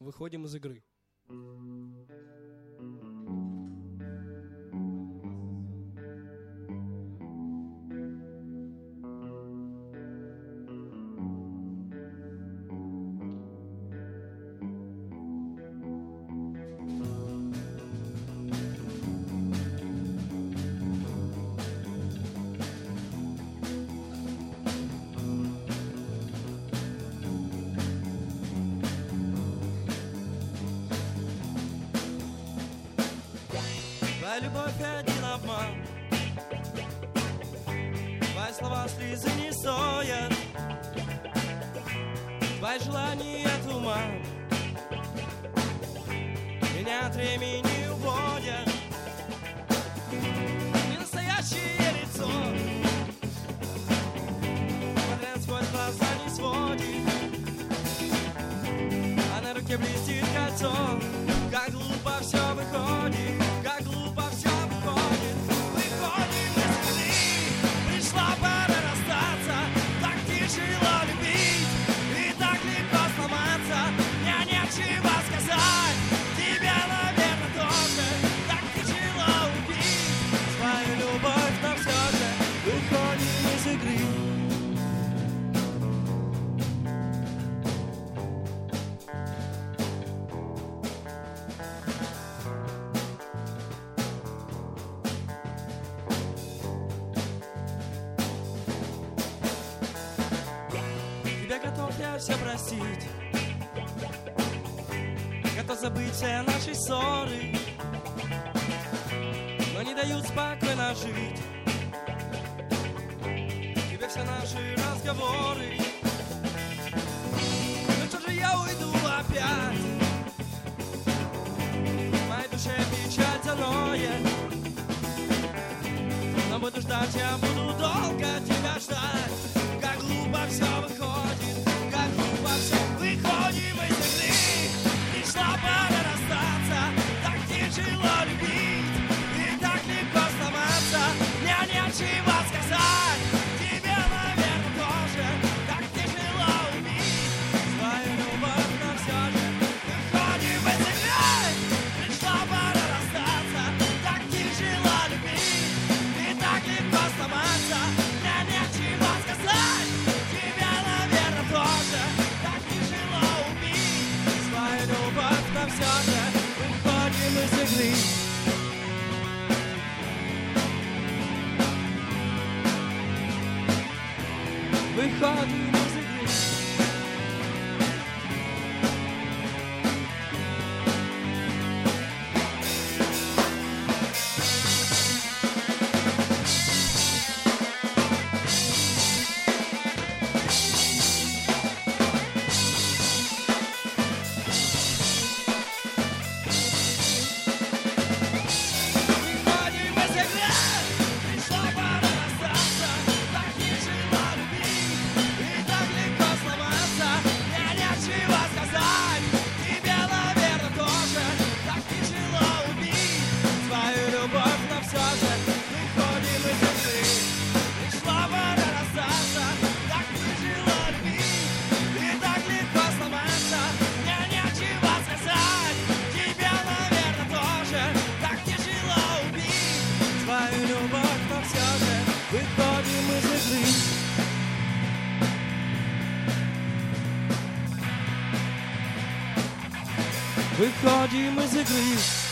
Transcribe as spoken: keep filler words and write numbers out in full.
выходим из игры. Твоя любовь один обман, твои слова слезы не стоят, твои желания туман, меня от времени уводят. Не настоящее лицо, подряд сквозь глаза не сводит, а на руке блестит кольцо. Как глупо все выходит, как глупо все выходит. Выходим из игры, пришла пора расстаться. Так тяжело любить и так легко сломаться. Мне нечего сказать, тебе, наверное, тоже. Так тяжело убить свою любовь, но все же выходим из игры. Тебя готов я все простить, готов забыть все наши ссоры, но не дают спокойно жить тебе все наши разговоры. Ну что же я уйду опять, в моей душе печаль заноет, но буду ждать, я буду долго тебя ждать. Как глупо все выходит, как глупо все. Выходим из игры, пришла пора расстаться. Так тяжело любить и так легко сломаться. Мне нечего сказать, тебе, наверное, тоже. Так тяжело убить свою любовь, но все же выходим из игры, пришла пора расстаться. Так тяжело любить и так легко сломаться. Мне нечего сказать, тебе, наверное, тоже. Так тяжело убить свою любовь, но все же выходим из игры. Выходим из игры. Выходим из игры.